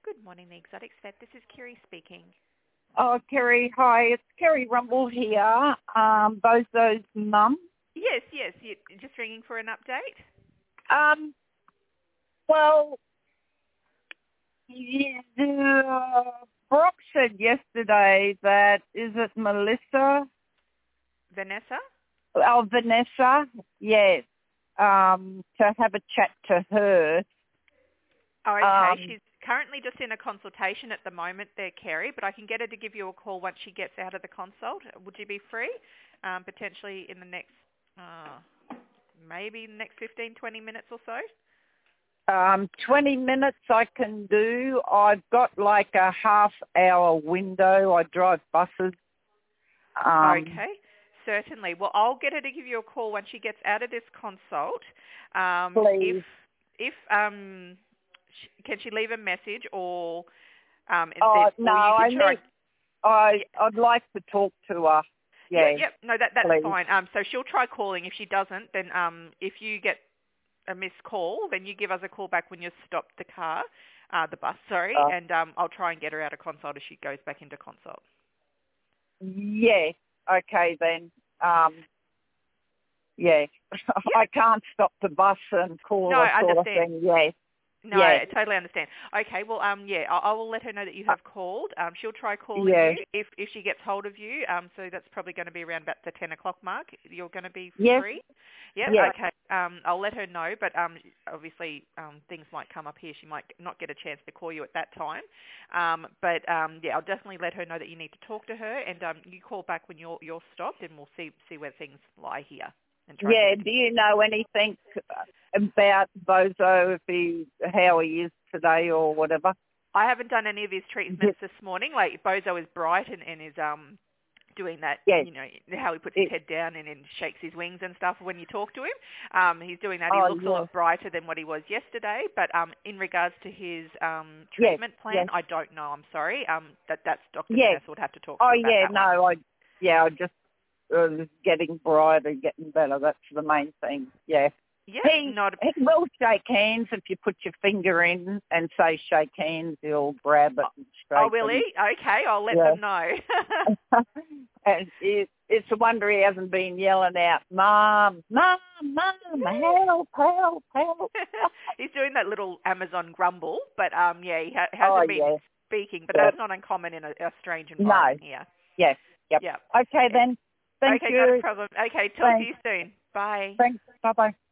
Good morning, the Exotics Vet. This is Kiri speaking. Oh, Kerry, hi. It's Kerry Rumble here, Bozo's mum. Yes. You're just ringing for an update? Well, Brock said yesterday that, is it Melissa? Vanessa? Oh, Vanessa, yes, to have a chat to her. Oh, okay. She's currently just in a consultation at the moment there, Kerry, but I can get her to give you a call once she gets out of the consult. Would you be free? Potentially in the next, maybe next 15, 20 minutes or so? 20 minutes I can do. I've got like a half-hour window. I drive buses. Okay, certainly. Well, I'll get her to give you a call when she gets out of this consult. Please. Can she leave a message or? I'd like to talk to her. Yeah. Yep. No, that's please. fine. So she'll try calling. If she doesn't, then if you get a missed call, then you give us a call back when you stop the bus, and I'll try and get her out of consult as she goes back into consult. Yeah. Okay then. Yeah. I can't stop the bus and call No, her I sort understand. of thing. Yes. No, yeah. I totally understand. Okay, well, I will let her know that you have called. She'll try calling Yeah. you if she gets hold of you. So that's probably going to be around about the 10 o'clock mark. You're going to be Yes. free? Yep, Yes. okay. I'll let her know, but obviously things might come up here. She might not get a chance to call you at that time. I'll definitely let her know that you need to talk to her, and you call back when you're stopped, and we'll see where things lie here. Yeah, do you know anything about Bozo, how he is today or whatever? I haven't done any of his treatments this morning. Like, Bozo is bright and is doing that, yes. How he puts his head down and shakes his wings and stuff when you talk to him. He's doing that. He looks a lot brighter than what he was yesterday. But in regards to his treatment plan, I don't know. I'm sorry. That's Dr. Vanessa would have to talk to you about that I just getting brighter, getting better. That's the main thing. Yeah. Yeah. He will shake hands if you put your finger in and say shake hands. He'll grab it and straight. Oh, will he? Okay, I'll let them know. And it's a wonder he hasn't been yelling out, Mom, Mom, Mom, help, help, help. He's doing that little Amazon grumble, but he hasn't been speaking, but that's not uncommon in a strange environment here. Yes. Yep. Okay then. Thank you. Okay, not a problem. Okay, talk to you soon. Bye. Thanks. Bye-bye.